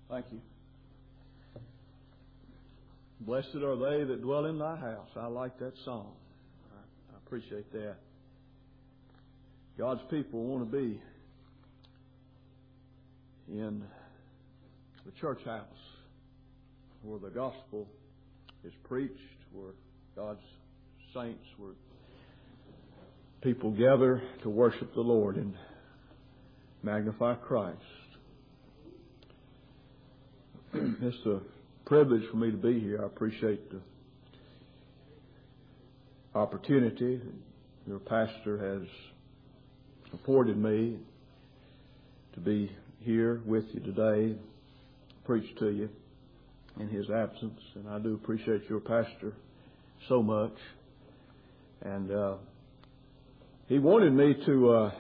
Thank you. Blessed are they that dwell in thy house. I like that song. I appreciate that. God's people want to be in the church house where the gospel is preached, where God's saints, where people gather to worship the Lord and magnify Christ. It's a privilege for me to be here. I appreciate the opportunity. Your pastor has supported me to be here with you today, preach to you in his absence. And I do appreciate your pastor so much. And he wanted me to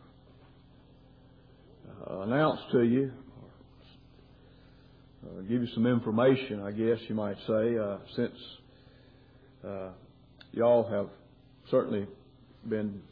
announce to you, give you some information, I guess you might say, since y'all have certainly been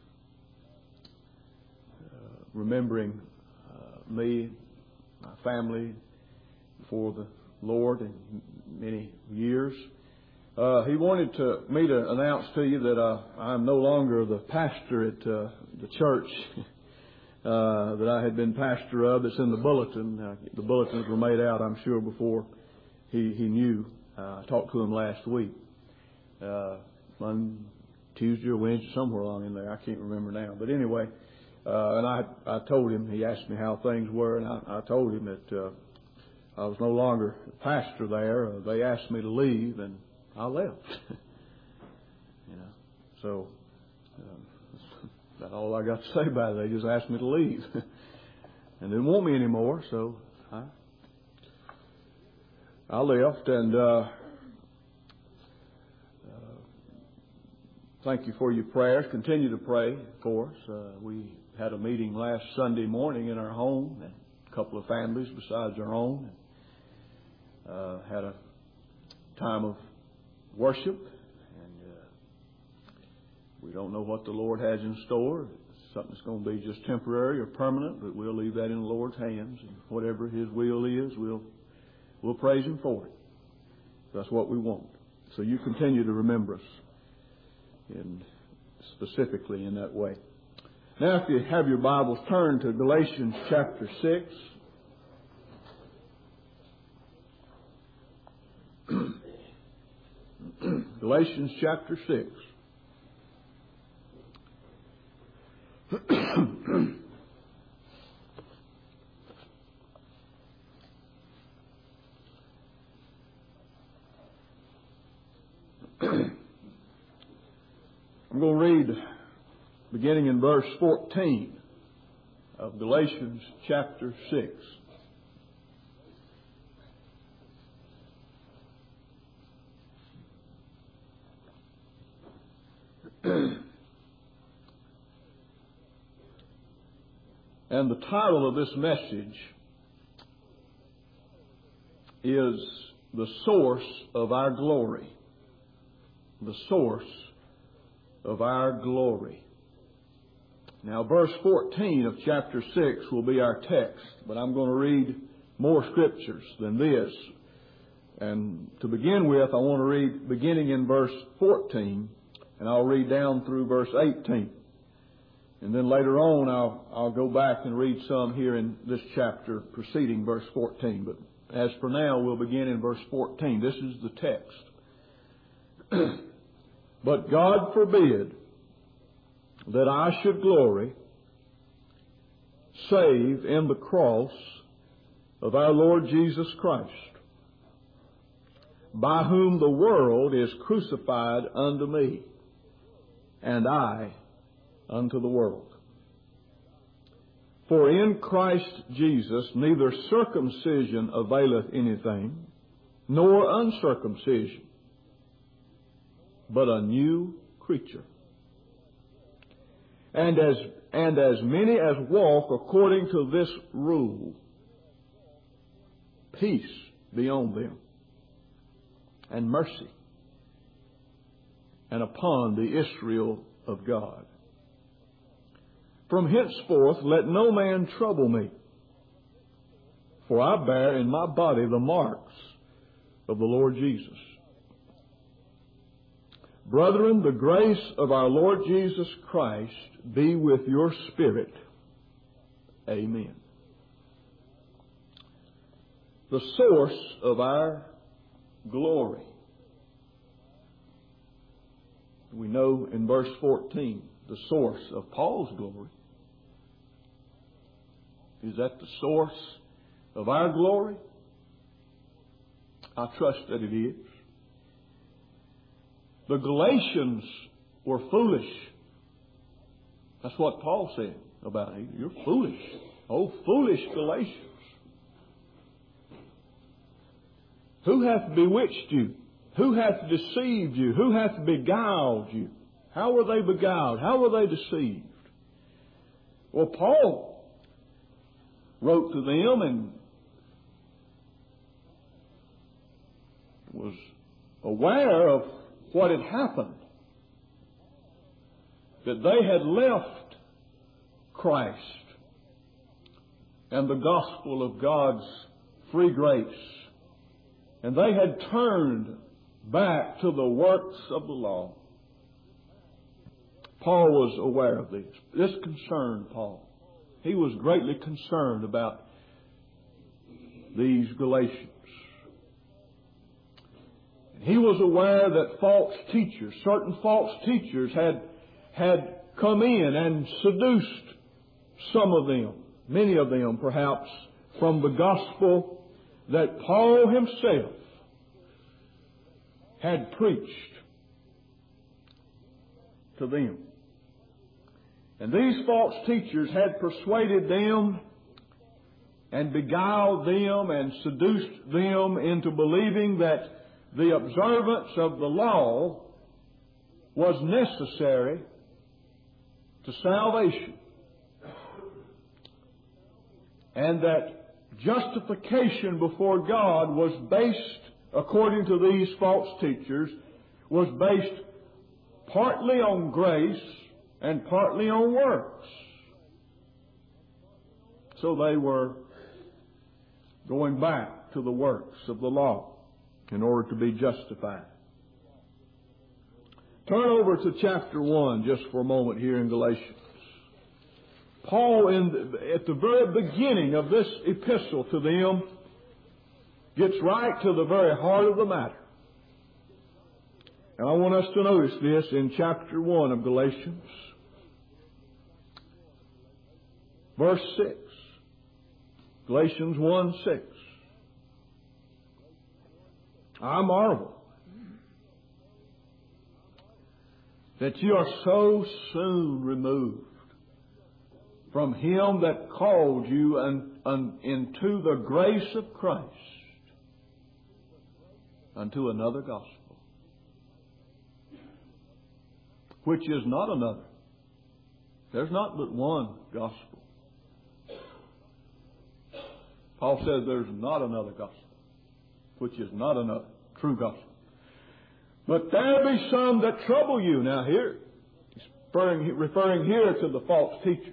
remembering me, my family, before the Lord in many years. He wanted me to announce to you that I'm no longer the pastor at the church that I had been pastor of. It's in the bulletin. The bulletins were made out, I'm sure, before he knew. I talked to him last week, Monday, Tuesday or Wednesday, somewhere along in there. I can't remember now. But anyway, and I told him, he asked me how things were, and I told him that I was no longer pastor there. They asked me to leave, and I left. So that's all I got to say about it. They just asked me to leave and didn't want me anymore. So I left, and thank you for your prayers. Continue to pray for us. We had a meeting last Sunday morning in our home, and a couple of families besides our own. Had a time of worship, and we don't know what the Lord has in store. If something's going to be just temporary or permanent, but we'll leave that in the Lord's hands. And whatever His will is, we'll praise Him for it. That's what we want. So you continue to remember us, and specifically in that way. Now, if you have your Bibles, turn to Galatians chapter 6. Galatians chapter 6. I'm going to read beginning in verse 14 of Galatians chapter 6. And the title of this message is The Source of Our Glory. The Source of Our Glory. Now, verse 14 of chapter 6 will be our text, but I'm going to read more scriptures than this. And to begin with, I want to read beginning in verse 14, and I'll read down through verse 18. And then later on, I'll go back and read some here in this chapter preceding verse 14. But as for now, we'll begin in verse 14. This is the text. But God forbid that I should glory save in the cross of our Lord Jesus Christ, by whom the world is crucified unto me, and I unto the world. For in Christ Jesus neither circumcision availeth anything, nor uncircumcision, but a new creature. And as many as walk according to this rule, peace be on them, and mercy, and upon the Israel of God. From henceforth let no man trouble me, For I bear in my body the marks of the Lord Jesus. Brethren, the grace of our Lord Jesus Christ be with your spirit. Amen. The source of our glory. We know in verse 14 the source of Paul's glory. Is that the source of our glory? I trust that it is. The Galatians were foolish. That's what Paul said about it. You're foolish. Oh, foolish Galatians. Who hath bewitched you? Who hath deceived you? Who hath beguiled you? How were they beguiled? How were they deceived? Well, Paul wrote to them and was aware of what had happened. That they had left Christ and the gospel of God's free grace. And they had turned back to the works of the law. Paul was aware of this. This concerned Paul. He was greatly concerned about these Galatians. He was aware that false teachers, certain false teachers had come in and seduced some of them, many of them perhaps, from the gospel that Paul himself had preached to them. And these false teachers had persuaded them and beguiled them and seduced them into believing that the observance of the law was necessary to salvation, and that justification before God was based, according to these false teachers, was based partly on grace and partly on works. So they were going back to the works of the law in order to be justified. Turn over to chapter 1 just for a moment here in Galatians. Paul, at the very beginning of this epistle to them, gets right to the very heart of the matter. And I want us to notice this in chapter 1 of Galatians, verse 6. Galatians 1:6. I marvel that you are so soon removed from Him that called you into the grace of Christ unto another gospel, which is not another. There's not but one gospel. Paul says there's not another gospel, which is not another true gospel. But there be some that trouble you. Now here, he's referring here to the false teachers.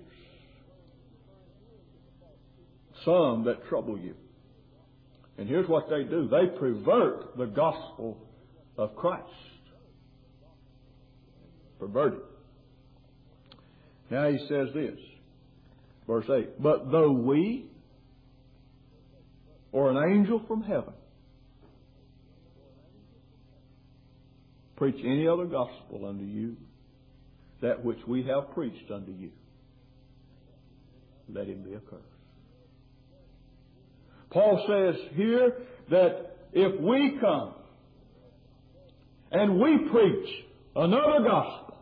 Some that trouble you. And here's what they do. They pervert the gospel of Christ. Pervert it. Now he says this, verse 8, but though we or an angel from heaven preach any other gospel unto you, that which we have preached unto you, let him be accursed. Paul says here that if we come and we preach another gospel,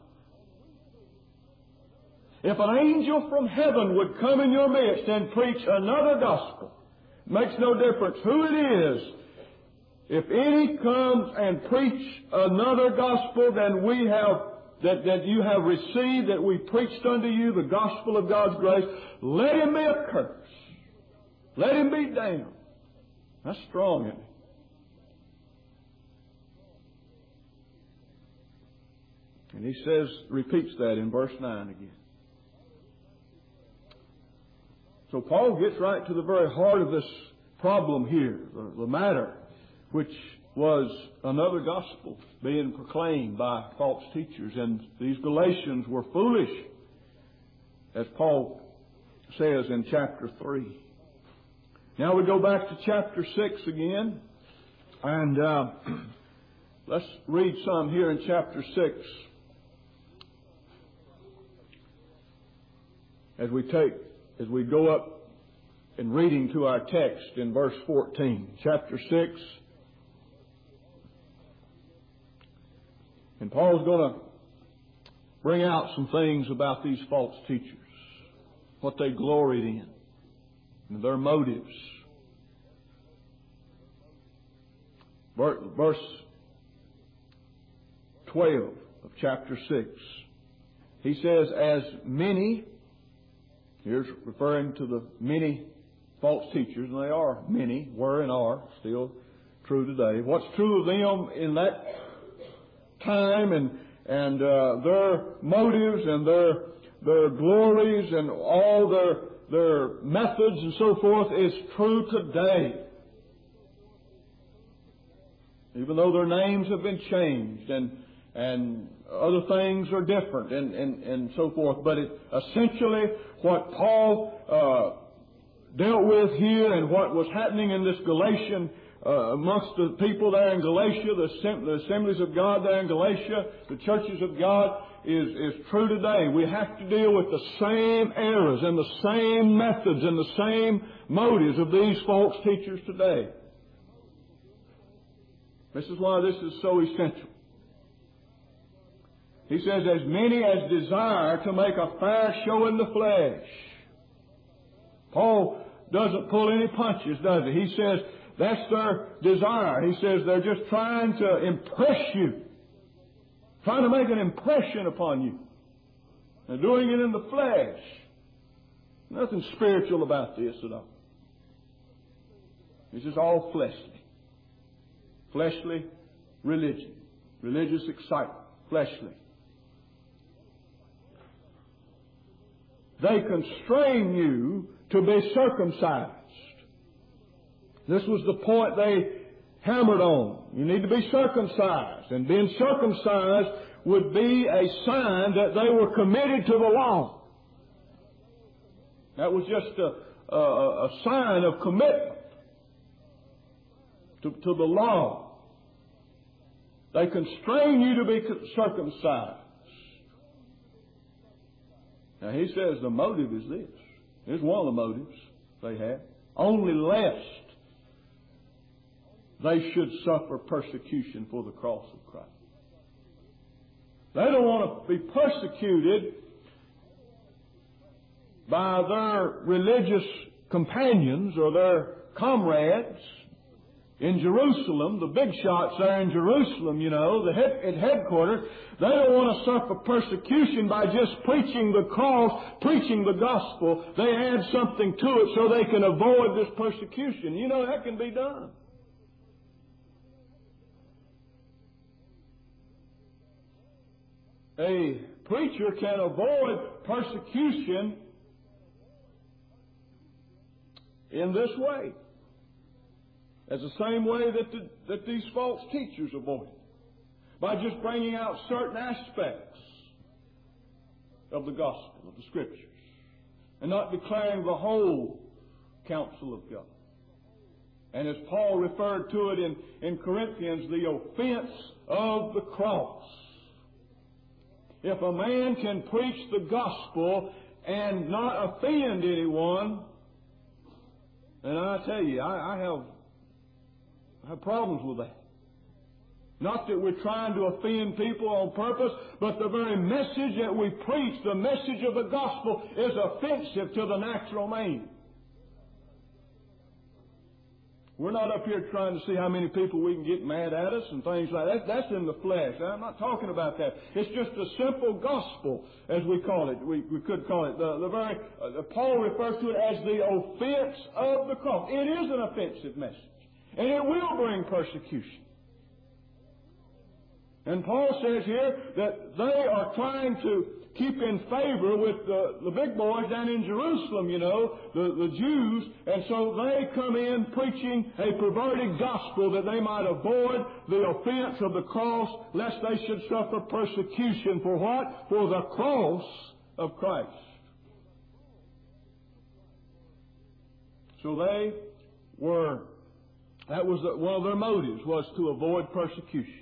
if an angel from heaven would come in your midst and preach another gospel, makes no difference who it is. If any comes and preach another gospel than we have, that you have received, that we preached unto you, the gospel of God's grace, let him be accursed. Let him be damned. That's strong, isn't it? And he says, repeats that in verse 9 again. So Paul gets right to the very heart of this problem here, the matter, which was another gospel being proclaimed by false teachers. And these Galatians were foolish, as Paul says in chapter 3. Now we go back to chapter 6 again, and let's read some here in chapter 6 as we go up in reading to our text in verse 14. Chapter 6. And Paul's going to bring out some things about these false teachers, what they gloried in, and their motives. Verse 12 of chapter 6. He says, as many, here's referring to the many false teachers, and they are many, were and are still true today. What's true of them in that time and their motives and their glories and all their methods and so forth is true today. Even though their names have been changed and other things are different and so forth. But essentially what Paul dealt with here and what was happening in this Galatian amongst the people there in Galatia, the assemblies of God there in Galatia, the churches of God, is true today. We have to deal with the same errors and the same methods and the same motives of these false teachers today. This is why this is so essential. He says, as many as desire to make a fair show in the flesh. Paul doesn't pull any punches, does he? He says, that's their desire. He says they're just trying to impress you. Trying to make an impression upon you. They're doing it in the flesh. Nothing spiritual about this at all. This is all fleshly. Fleshly religion. Religious excitement. Fleshly. They constrain you to be circumcised. This was the point they hammered on. You need to be circumcised. And being circumcised would be a sign that they were committed to the law. That was just a sign of commitment to the law. They constrain you to be circumcised. Now he says the motive is this. Here's one of the motives they have. Only lest they should suffer persecution for the cross of Christ. They don't want to be persecuted by their religious companions or their comrades in Jerusalem, the big shots there in Jerusalem, you know, at headquarters. They don't want to suffer persecution by just preaching the cross, preaching the gospel. They add something to it so they can avoid this persecution. You know, that can be done. A preacher can avoid persecution in this way. As the same way that these false teachers avoid it. By just bringing out certain aspects of the gospel, of the Scriptures. And not declaring the whole counsel of God. And as Paul referred to it in Corinthians, the offense of the cross. If a man can preach the gospel and not offend anyone, then I tell you, I have problems with that. Not that we're trying to offend people on purpose, but the very message that we preach, the message of the gospel, is offensive to the natural man. We're not up here trying to see how many people we can get mad at us and things like that. That's in the flesh. I'm not talking about that. It's just a simple gospel, as we call it. We could call it. Paul refers to it as the offense of the cross. It is an offensive message. And it will bring persecution. And Paul says here that they are trying keep in favor with the big boys down in Jerusalem, the Jews. And so they come in preaching a perverted gospel that they might avoid the offense of the cross, lest they should suffer persecution. For what? For the cross of Christ. So that was one of their motives, was to avoid persecution.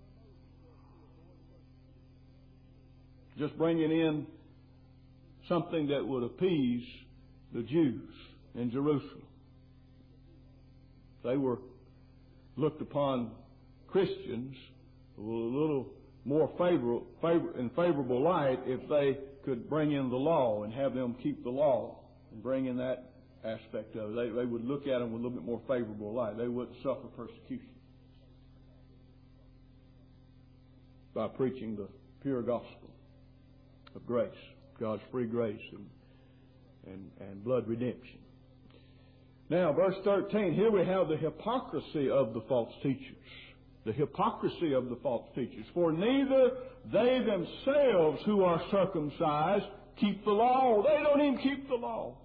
Just bringing in something that would appease the Jews in Jerusalem. They were looked upon Christians a little more favorable light if they could bring in the law and have them keep the law and bring in that aspect of it. They would look at them with a little bit more favorable light. They wouldn't suffer persecution by preaching the pure gospel of grace, God's free grace and blood redemption. Now, verse 13, here we have the hypocrisy of the false teachers. The hypocrisy of the false teachers. For neither they themselves who are circumcised keep the law. They don't even keep the law.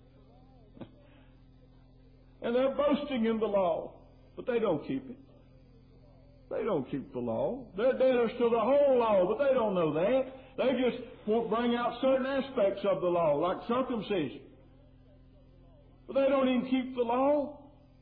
And they're boasting in the law, but they don't keep it. They don't keep the law. They're debtors to the whole law, but they don't know that. They just won't bring out certain aspects of the law, like circumcision. But they don't even keep the law,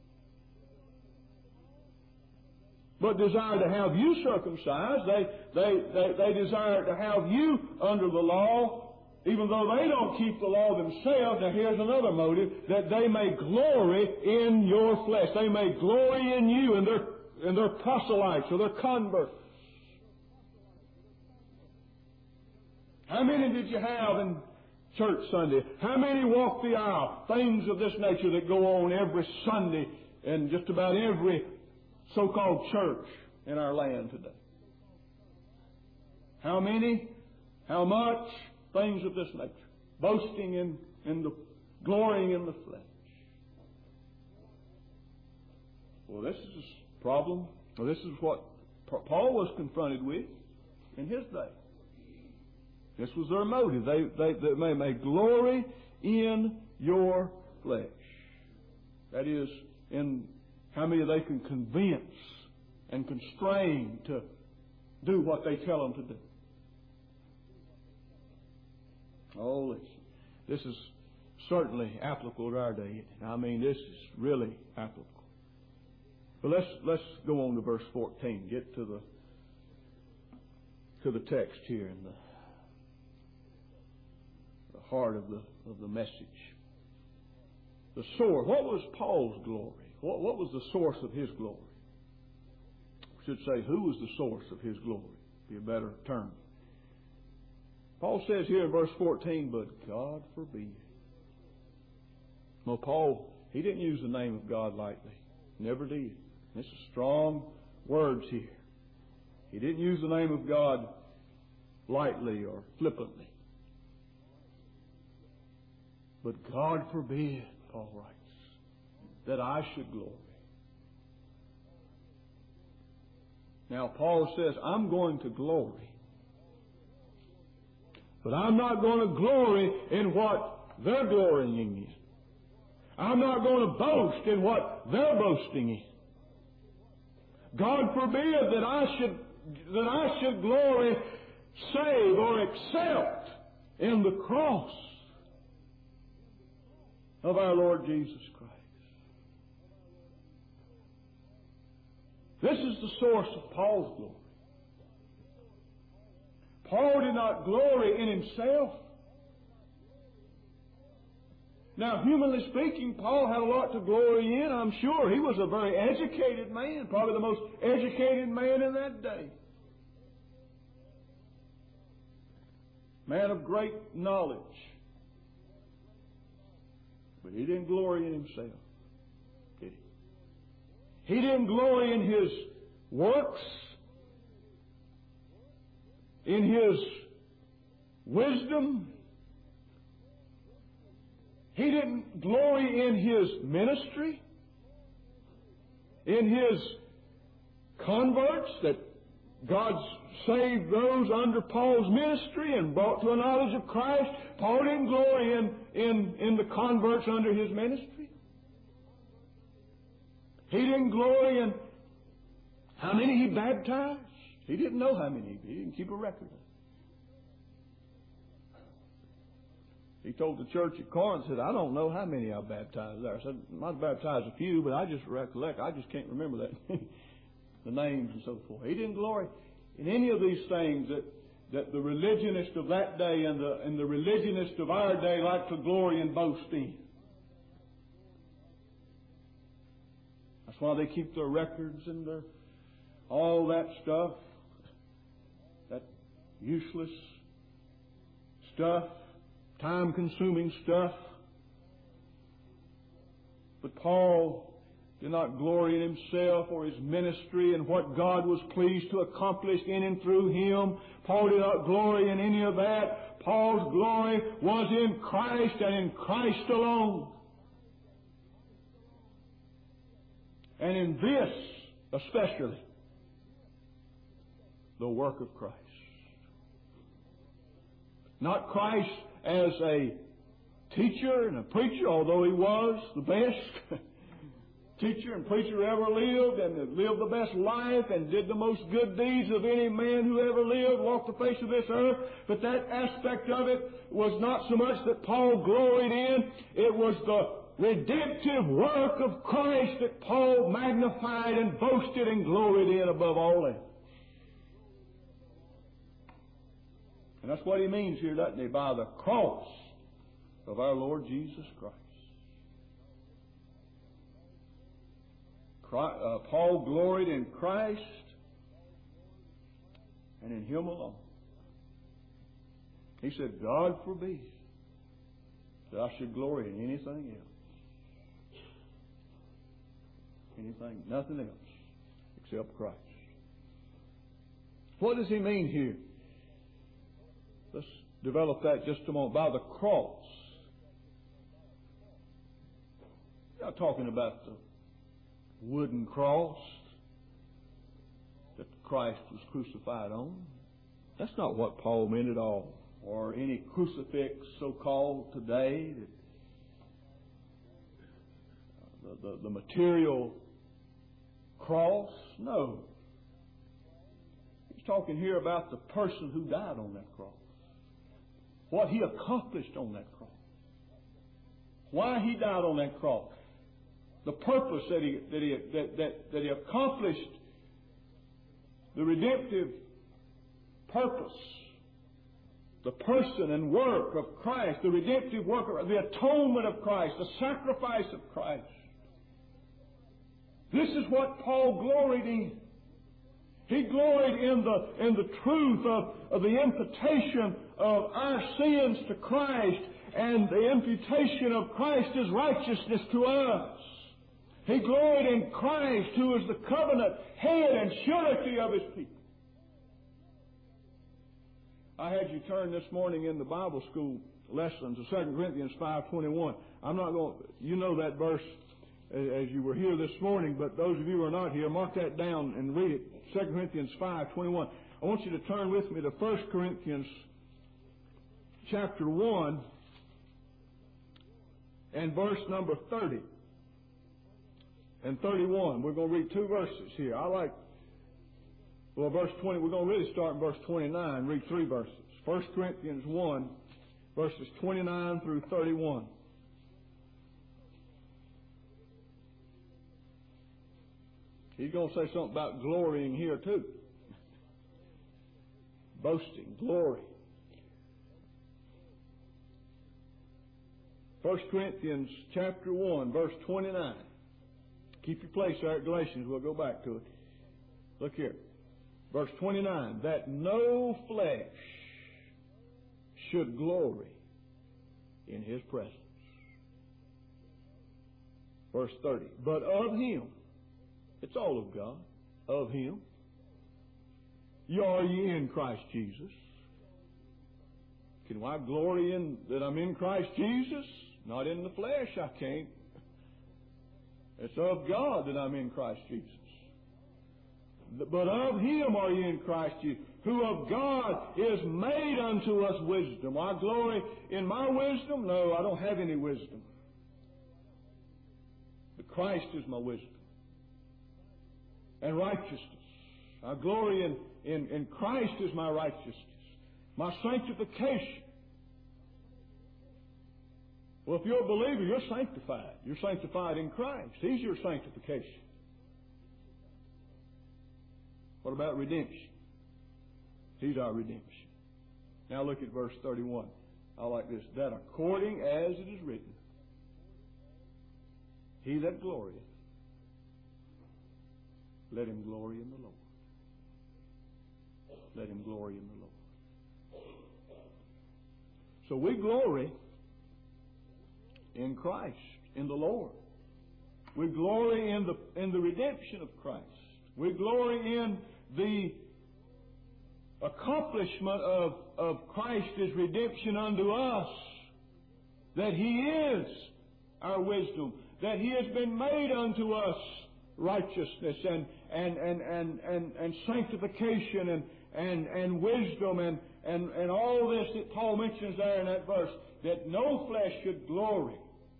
but desire to have you circumcised. They desire to have you under the law, even though they don't keep the law themselves. Now here's another motive, that they may glory in your flesh. They may glory in you and their proselytes or their converts. How many did you have in church Sunday? How many walk the aisle? Things of this nature that go on every Sunday in just about every so-called church in our land today. How many? How much? Things of this nature. Boasting in the glorying in the flesh. Well, this is a problem. Well, this is what Paul was confronted with in his day. This was their motive. They may glory in your flesh. That is, in how many they can convince and constrain to do what they tell them to do. Oh, this is certainly applicable to our day. I mean, this is really applicable. But let's go on to verse 14. Get to the text here in the heart of the message. The source. What was Paul's glory? What was the source of his glory? I should say, who was the source of his glory? Be a better term. Paul says here in verse 14, but God forbid. Well, Paul, he didn't use the name of God lightly. Never did. This is strong words here. He didn't use the name of God lightly or flippantly. But God forbid, Paul writes, that I should glory. Now, Paul says, I'm going to glory. But I'm not going to glory in what they're glorying in. I'm not going to boast in what they're boasting in. God forbid that I should glory, save, or accept in the cross of our Lord Jesus Christ. This is the source of Paul's glory. Paul did not glory in himself. Now, humanly speaking, Paul had a lot to glory in, I'm sure. He was a very educated man, probably the most educated man in that day. Man of great knowledge. But he didn't glory in himself, did he? He didn't glory in his works, in his wisdom. He didn't glory in his ministry, in his converts that God saved those under Paul's ministry and brought to a knowledge of Christ. Paul didn't glory in the converts under his ministry. He didn't glory in how many he baptized. He didn't know how many. He didn't keep a record of it. He told the church at Corinth, said, I don't know how many I baptized there. I said, I baptized a few, but I just recollect. I just can't remember that. The names and so forth. He didn't glory in any of these things that the religionists of that day and the religionists of our day like to glory and boast in. That's why they keep their records and all that stuff, that useless stuff, time-consuming stuff. But Paul did not glory in himself or his ministry and what God was pleased to accomplish in and through him. Paul did not glory in any of that. Paul's glory was in Christ and in Christ alone. And in this especially, the work of Christ. Not Christ as a teacher and a preacher, although he was the best teacher and preacher ever lived and lived the best life and did the most good deeds of any man who ever lived, walked the face of this earth. But that aspect of it was not so much that Paul gloried in. It was the redemptive work of Christ that Paul magnified and boasted and gloried in above all else. And that's what he means here, doesn't he? By the cross of our Lord Jesus Christ. Paul gloried in Christ and in Him alone. He said, God forbid that I should glory in anything else. Nothing else except Christ. What does he mean here? Let's develop that just a moment. By the cross. We're not talking about the wooden cross that Christ was crucified on. That's not what Paul meant at all. Or any crucifix so-called today. The material cross. No. He's talking here about the person who died on that cross. What he accomplished on that cross. Why he died on that cross. The purpose that he accomplished. The redemptive purpose. The person and work of Christ. The redemptive work of the atonement of Christ. The sacrifice of Christ. This is what Paul gloried in. He gloried in the truth of the imputation of our sins to Christ and the imputation of Christ's righteousness to us. He gloried in Christ, who is the covenant head and surety of His people. I had you turn this morning in the Bible school lessons to 2 Corinthians 5:21. I'm not going. You know that verse as you were here this morning, but those of you who are not here, mark that down and read it. 2 Corinthians 5:21. I want you to turn with me to 1 Corinthians chapter 1 and verse number 30 and 31. We're going to read two verses here. Verse 20. We're going to really start in verse 29, read three verses. 1 Corinthians 1, verses 29 through 31. He's going to say something about glorying here too. Boasting, glory. 1 Corinthians chapter 1, verse 29. Keep your place there at Galatians. We'll go back to it. Look here. Verse 29. That no flesh should glory in His presence. Verse 30. But of Him. It's all of God. Of Him. Are ye in Christ Jesus? Can I glory in that I'm in Christ Jesus? Not in the flesh, I can't. It's of God that I'm in Christ Jesus. But of Him are ye in Christ Jesus, who of God is made unto us wisdom. I glory in my wisdom? No, I don't have any wisdom. But Christ is my wisdom and righteousness. I glory in Christ is my righteousness, my sanctification. Well, if you're a believer, you're sanctified. You're sanctified in Christ. He's your sanctification. What about redemption? He's our redemption. Now look at verse 31. I like this. That according as it is written, he that glorieth, let him glory in the Lord. Let him glory in the Lord. So we glory in Christ, in the Lord. We glory in the redemption of Christ. We glory in the accomplishment of Christ's redemption unto us. That He is our wisdom. That He has been made unto us righteousness and sanctification and wisdom and all this that Paul mentions there in that verse. That no flesh should glory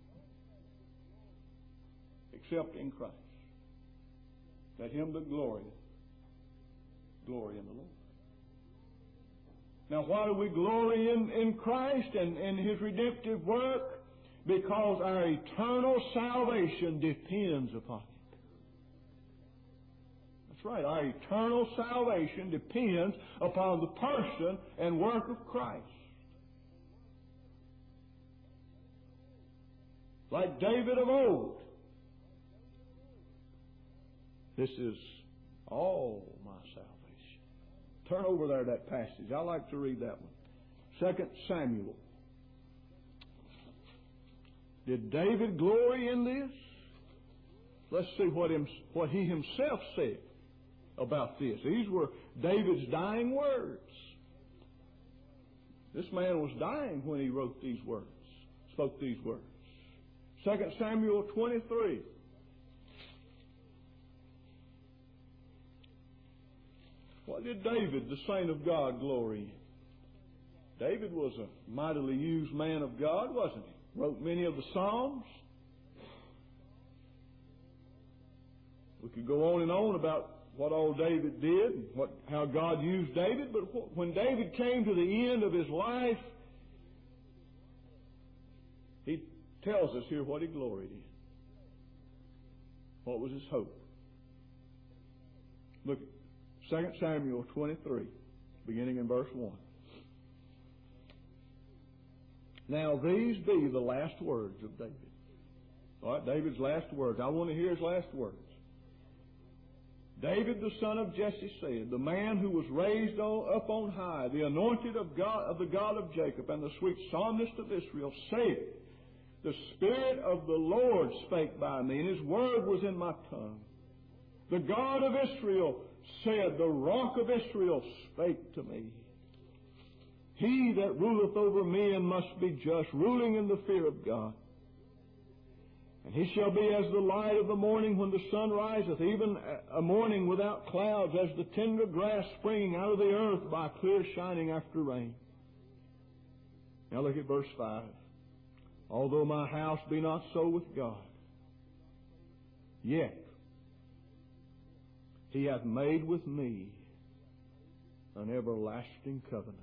except in Christ. Let him that glorieth glory in the Lord. Now, why do we glory in Christ and in His redemptive work? Because our eternal salvation depends upon it. That's right. Our eternal salvation depends upon the person and work of Christ. Like David of old. This is all my salvation. Turn over there to that passage. I like to read that one. 2 Samuel. Did David glory in this? Let's see what he himself said about this. These were David's dying words. This man was dying when he wrote these words, spoke these words. 2 Samuel 23. What did David, the saint of God, glory in? David was a mightily used man of God, wasn't he? Wrote many of the Psalms. We could go on about what all David did and how God used David, but when David came to the end of his life, he tells us here what he gloried in. What was his hope? Look at 2 Samuel 23, beginning in verse 1. Now these be the last words of David. All right, David's last words. I want to hear his last words. David, the son of Jesse, said, the man who was raised up on high, the anointed of the God of Jacob, and the sweet psalmist of Israel, said, the Spirit of the Lord spake by me, and His word was in my tongue. The God of Israel said, the rock of Israel spake to me. He that ruleth over men must be just, ruling in the fear of God. And he shall be as the light of the morning when the sun riseth, even a morning without clouds, as the tender grass springing out of the earth by clear shining after rain. Now look at verse 5. Although my house be not so with God, yet He hath made with me an everlasting covenant,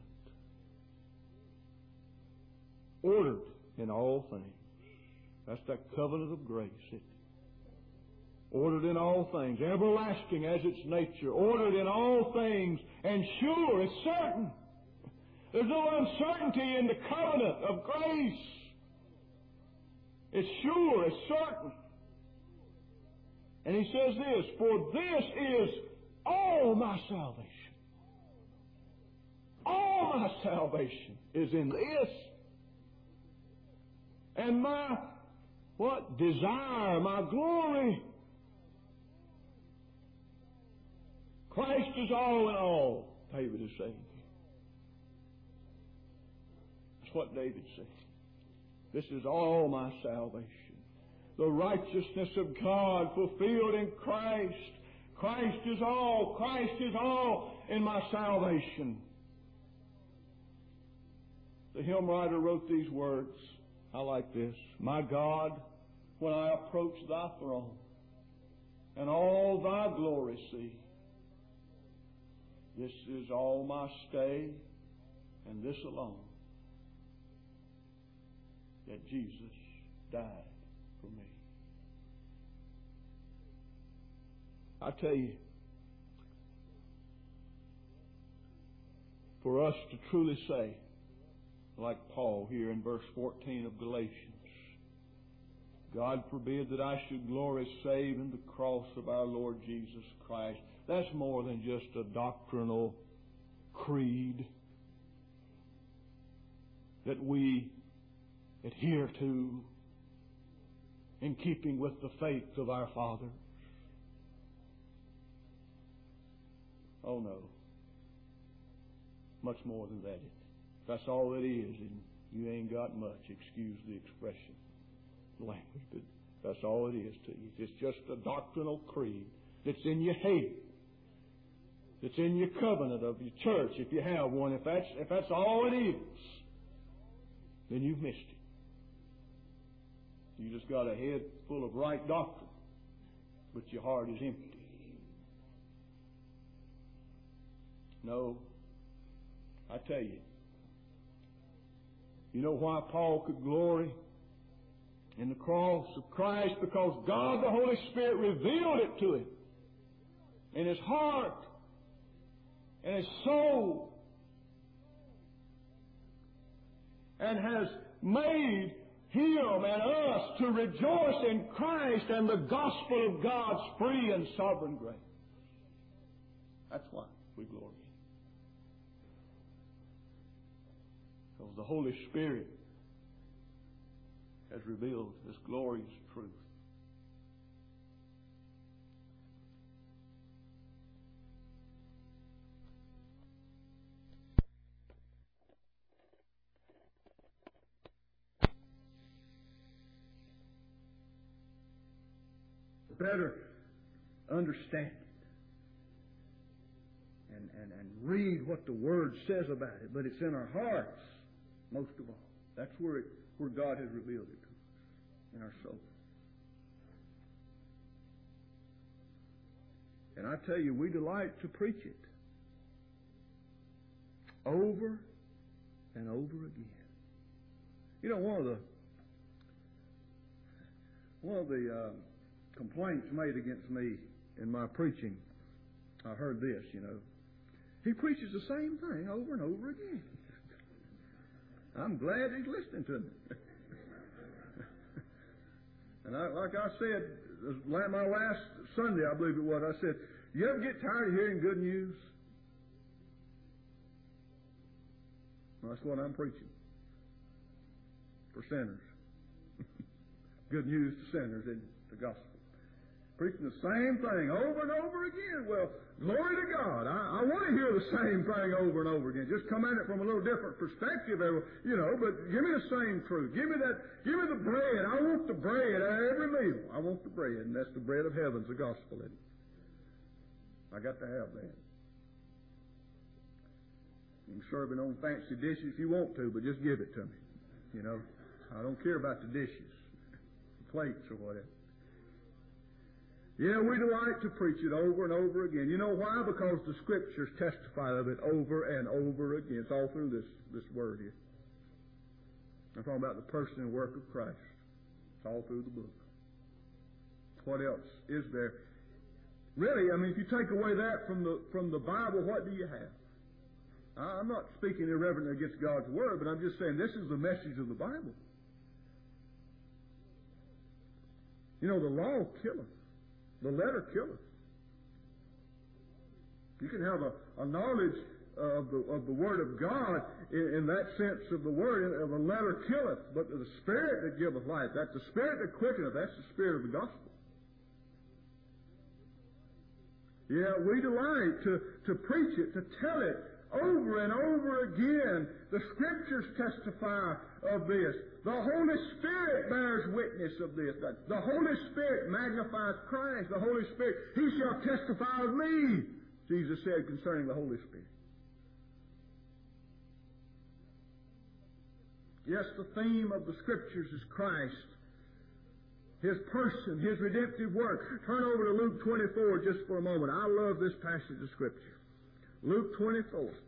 ordered in all things. That's that covenant of grace. Ordered in all things, everlasting as its nature, ordered in all things, and sure, it's certain. There's no uncertainty in the covenant of grace. It's sure, it's certain. And he says this, for this is all my salvation. All my salvation is in this. And my, desire, my glory. Christ is all in all, David is saying. That's what David said. This is all my salvation. The righteousness of God fulfilled in Christ. Christ is all. Christ is all in my salvation. The hymn writer wrote these words. I like this. My God, when I approach thy throne and all thy glory see, this is all my stay and this alone, that Jesus died for me. I tell you, for us to truly say, like Paul here in verse 14 of Galatians, God forbid that I should glory save in the cross of our Lord Jesus Christ. That's more than just a doctrinal creed that we adhere to in keeping with the faith of our fathers. Oh no. Much more than that. That's all it is, and you ain't got much, excuse the expression, language, but that's all it is to you. It's just a doctrinal creed that's in your head, that's in your covenant of your church, if you have one. If that's all it is, then you've missed it. You just got a head full of right doctrine, but your heart is empty. No, I tell you. You know why Paul could glory in the cross of Christ? Because God the Holy Spirit revealed it to him in his heart and his soul, and has made him and us to rejoice in Christ and the gospel of God's free and sovereign grace. That's why we glory. Because the Holy Spirit has revealed this glorious truth. Better understand it and read what the Word says about it, but it's in our hearts most of all. That's where God has revealed it to us, in our soul. And I tell you, we delight to preach it over and over again. You know, one of the complaints made against me in my preaching, I heard this, you know. He preaches the same thing over and over again. I'm glad he's listening to me. And like I said, my last Sunday, I believe it was, I said, you ever get tired of hearing good news? Well, that's what I'm preaching. For sinners. Good news to sinners in the gospel. Preaching the same thing over and over again. Well, glory to God. I want to hear the same thing over and over again. Just come at it from a little different perspective, you know, but give me the same truth. Give me the bread. I want the bread at every meal. I want the bread, and that's the bread of heaven's the gospel, isn't it? I got to have that. You can serve it on fancy dishes if you want to, but just give it to me. You know, I don't care about the dishes, plates or whatever. Yeah, we delight to preach it over and over again. You know why? Because the Scriptures testify of it over and over again. It's all through this word here. I'm talking about the person and work of Christ. It's all through the book. What else is there? Really, I mean, if you take away that from the Bible, what do you have? I'm not speaking irreverently against God's Word, but I'm just saying this is the message of the Bible. You know, the law killeth. The letter killeth. You can have a knowledge of the Word of God in that sense of the Word, of a letter killeth, but the Spirit that giveth life, that's the Spirit that quickeneth, that's the Spirit of the gospel. Yeah, we delight to preach it, to tell it over and over again. The Scriptures testify of this. The Holy Spirit bears witness of this. The Holy Spirit magnifies Christ. The Holy Spirit, He shall testify of me, Jesus said concerning the Holy Spirit. Yes, the theme of the Scriptures is Christ, His person, His redemptive work. Turn over to Luke 24 just for a moment. I love this passage of Scripture. Luke 24.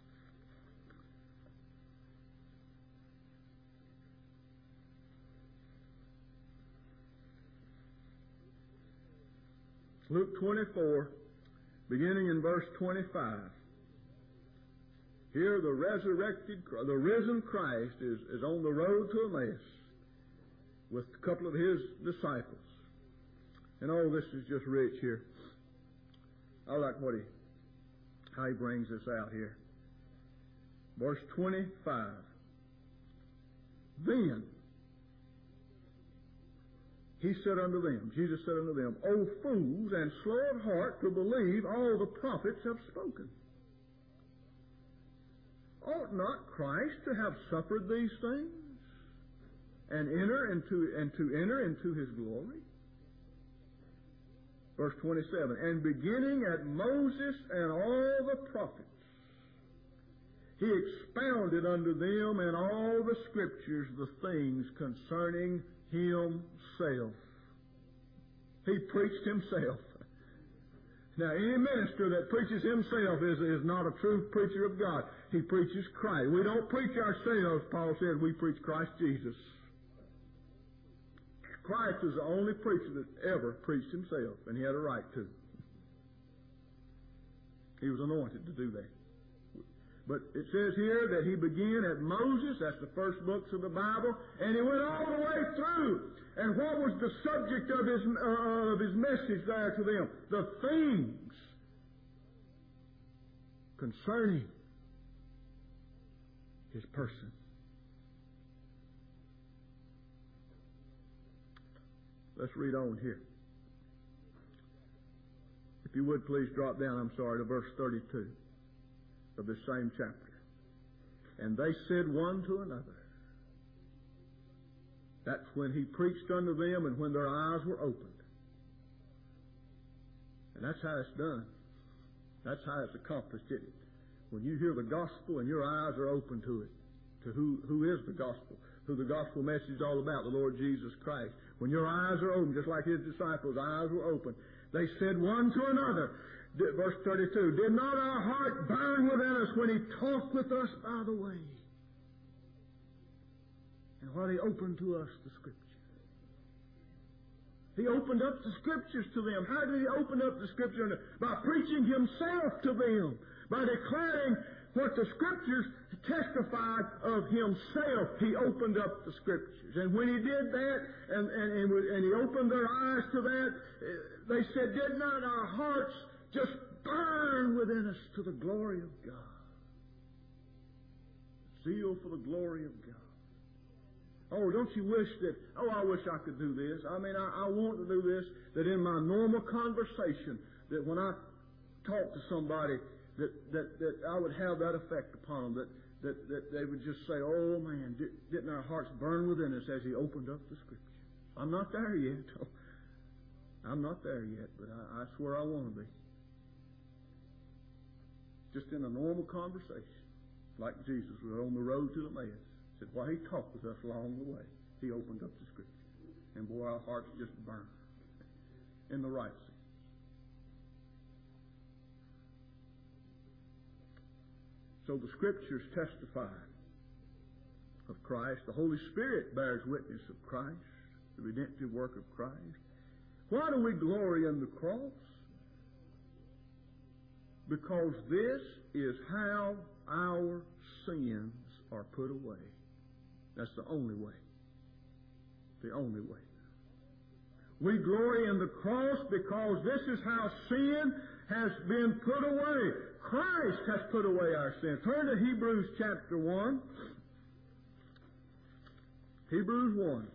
Luke 24, beginning in verse 25. Here the risen Christ is on the road to Emmaus with a couple of His disciples. And all this is just rich here. I like how He brings this out here. Verse 25. Then He said unto them, Jesus said unto them, O fools, and slow of heart to believe all the prophets have spoken. Ought not Christ to have suffered these things and enter into His glory? Verse 27, and beginning at Moses and all the prophets, He expounded unto them in all the Scriptures the things concerning Himself. He preached Himself. Now, any minister that preaches himself is not a true preacher of God. He preaches Christ. We don't preach ourselves, Paul said. We preach Christ Jesus. Christ is the only preacher that ever preached Himself, and He had a right to. He was anointed to do that. But it says here that He began at Moses, that's the first books of the Bible, and He went all the way through. And what was the subject of His message there to them? The things concerning His person. Let's read on here. If you would please drop down, to verse 32. Of this same chapter. And they said one to another. That's when He preached unto them and when their eyes were opened. And that's how it's done. That's how it's accomplished, isn't it? When you hear the gospel and your eyes are open to it, to who is the gospel, who the gospel message is all about, the Lord Jesus Christ. When your eyes are open, just like His disciples' eyes were open, they said one to another, verse 32, did not our heart burn within us when He talked with us by the way? And while He opened to us the Scripture. He opened up the Scriptures to them. How did He open up the Scripture? By preaching Himself to them. By declaring what the Scriptures testified of Himself. He opened up the Scriptures. And when He did that, and He opened their eyes to that, they said, did not our hearts just burn within us to the glory of God? Zeal for the glory of God. Oh, don't you wish that, I wish I could do this. I want to do this, that in my normal conversation, that when I talk to somebody, that I would have that effect upon them, that they would just say, oh man, didn't our hearts burn within us as He opened up the Scripture? I'm not there yet. I'm not there yet, but I swear I want to be. Just in a normal conversation, like Jesus was on the road to Emmaus. Said, while He talked with us along the way, He opened up the Scripture. And boy, our hearts just burned in the right sense. So the Scriptures testify of Christ. The Holy Spirit bears witness of Christ, the redemptive work of Christ. Why do we glory in the cross? Because this is how our sins are put away. That's the only way. The only way. We glory in the cross because this is how sin has been put away. Christ has put away our sin. Turn to Hebrews chapter 1. Hebrews 1.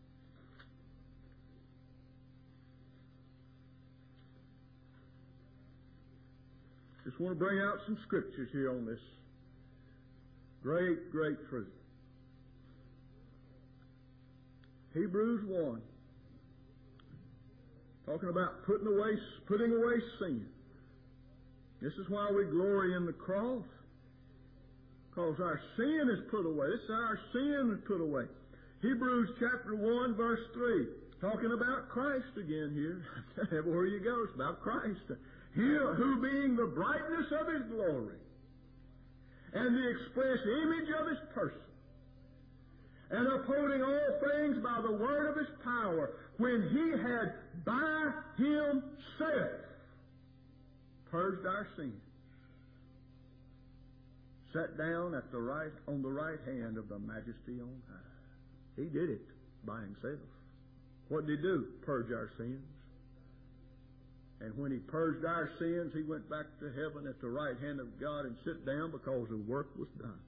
Just want to bring out some scriptures here on this great, great truth. Hebrews 1. Talking about putting away sin. This is why we glory in the cross. Because our sin is put away. This is how our sin is put away. Hebrews chapter 1 verse 3. Talking about Christ again here. Everywhere you go, it's about Christ. He who being the brightness of His glory and the express image of His person, and upholding all things by the word of His power, when He had by Himself purged our sins, sat down on the right hand of the Majesty on high. He did it by Himself. What did He do? Purge our sins. And when He purged our sins, He went back to heaven at the right hand of God and sat down because the work was done.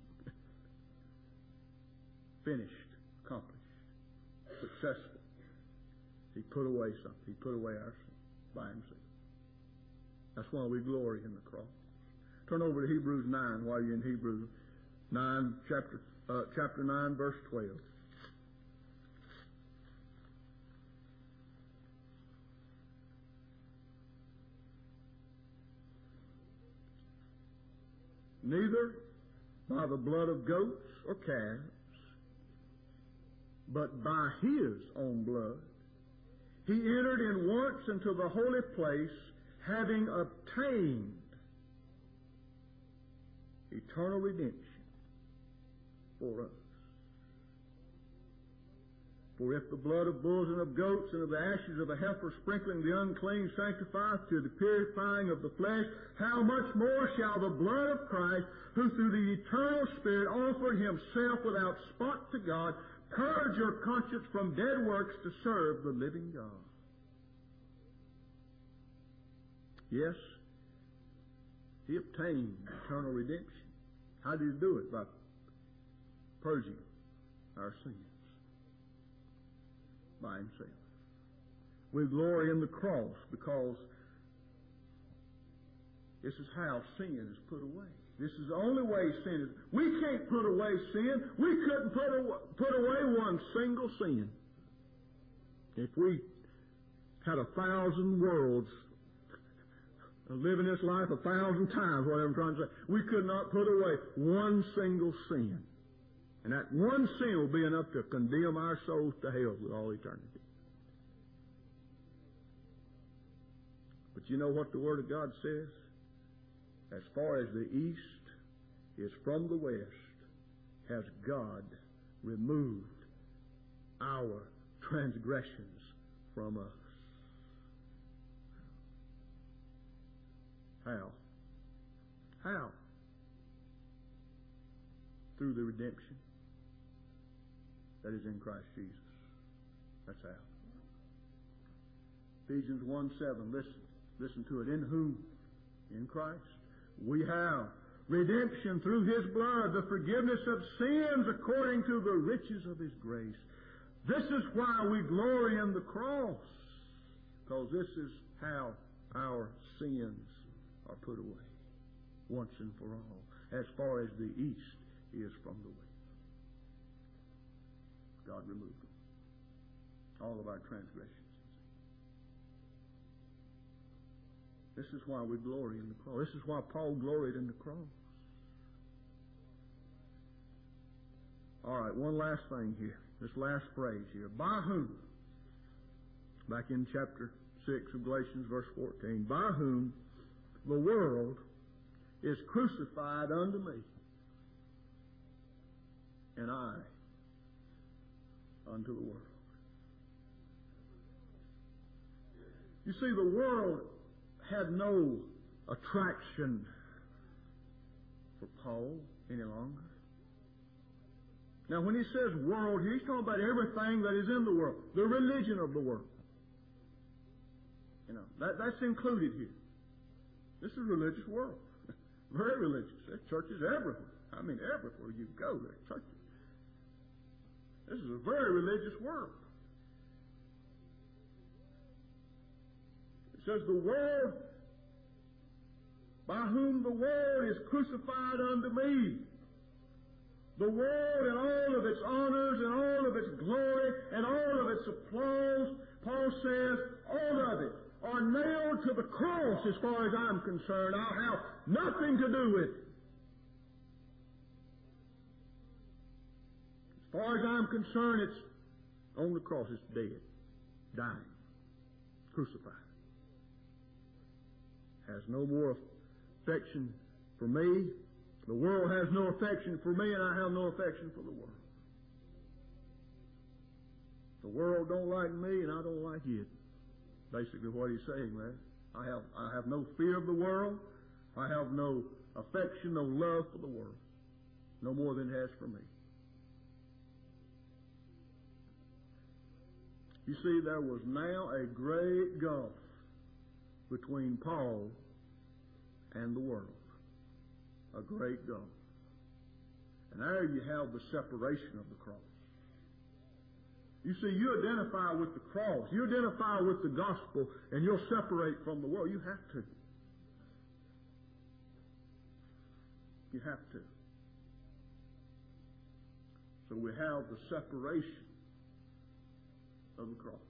Finished, accomplished, successful. He put away something. He put away our sin by Himself. That's why we glory in the cross. Turn over to Hebrews 9 while you're in Hebrews 9, chapter 9, verse 12. Neither by the blood of goats or calves, but by His own blood, He entered in once into the holy place, having obtained eternal redemption for us. For if the blood of bulls and of goats and of the ashes of a heifer sprinkling the unclean sanctifieth to the purifying of the flesh, how much more shall the blood of Christ, who through the eternal Spirit offered Himself without spot to God, purge your conscience from dead works to serve the living God. Yes, He obtained eternal redemption. How did He do it? By purging our sins by Himself. We glory in the cross because this is how sin is put away. This is the only way sin is. We can't put away sin. We couldn't put away one single sin. If we had 1,000 worlds, living this life 1,000 times, whatever I'm trying to say, we could not put away one single sin. And that one sin will be enough to condemn our souls to hell with all eternity. But you know what the Word of God says? As far as the east is from the west, has God removed our transgressions from us. How? How? Through the redemption that is in Christ Jesus. That's how. Ephesians 1:7. Listen to it. In whom? In Christ. We have redemption through His blood, the forgiveness of sins according to the riches of His grace. This is why we glory in the cross, because this is how our sins are put away once and for all, as far as the east is from the west. God removed them. All of our transgressions. This is why we glory in the cross. This is why Paul gloried in the cross. All right, one last thing here. This last phrase here. By whom? Back in chapter 6 of Galatians, verse 14. By whom the world is crucified unto me, and I unto the world. You see, the world had no attraction for Paul any longer. Now, when he says world here, he's talking about everything that is in the world, the religion of the world. You know, that's included here. This is a religious world. Very religious. There's churches everywhere. I mean, everywhere you go, there's churches. This is a very religious world. It says the world, by whom the world is crucified unto me. The world and all of its honors and all of its glory and all of applause. Paul says, all of it are nailed to the cross as far as I'm concerned. I'll have nothing to do with it. As far as I'm concerned, it's on the cross. It's dead, dying, crucified. Has no more affection for me. The world has no affection for me, and I have no affection for the world. The world don't like me, and I don't like it. Basically what he's saying there. I have no fear of the world. I have no affection, no love for the world. No more than it has for me. You see, there was now a great gulf between Paul and the world. A great gulf. And there you have the separation of the cross. You see, you identify with the cross, you identify with the gospel, and you'll separate from the world. You have to. You have to. So we have the separation of the cross.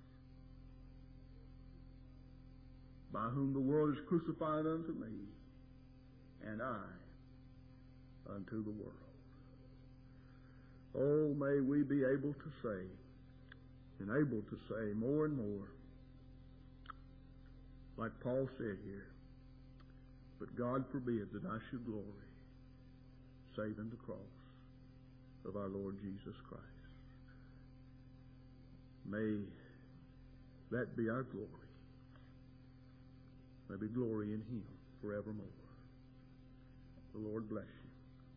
By whom the world is crucified unto me, and I unto the world. Oh, may we be able to say, and able to say more and more, like Paul said here, but God forbid that I should glory, save in the cross of our Lord Jesus Christ. May that be our glory. May be glory in Him forevermore. The Lord bless you.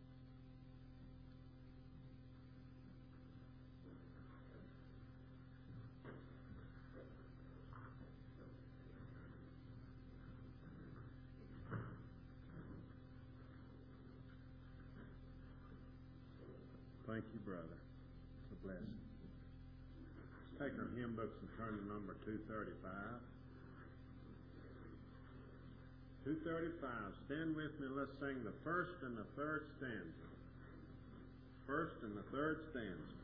Thank you, brother. It's a blessing. Let's take our hymn books and turn to number 235. 235. Stand with me and let's sing the first and the third stanza. First and the third stanza.